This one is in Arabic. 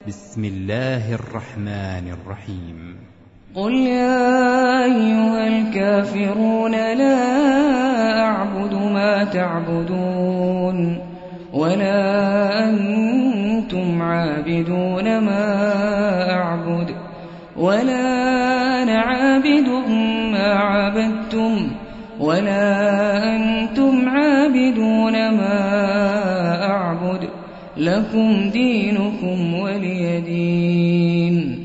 بسم الله الرحمن الرحيم. قل يا أيها الكافرون لا أعبد ما تعبدون ولا أنتم عابدون ما أعبد ولا أنا عابد ما عبدتم ولا أنتم عابدون ما أعبد لكم دينكم ولي دين.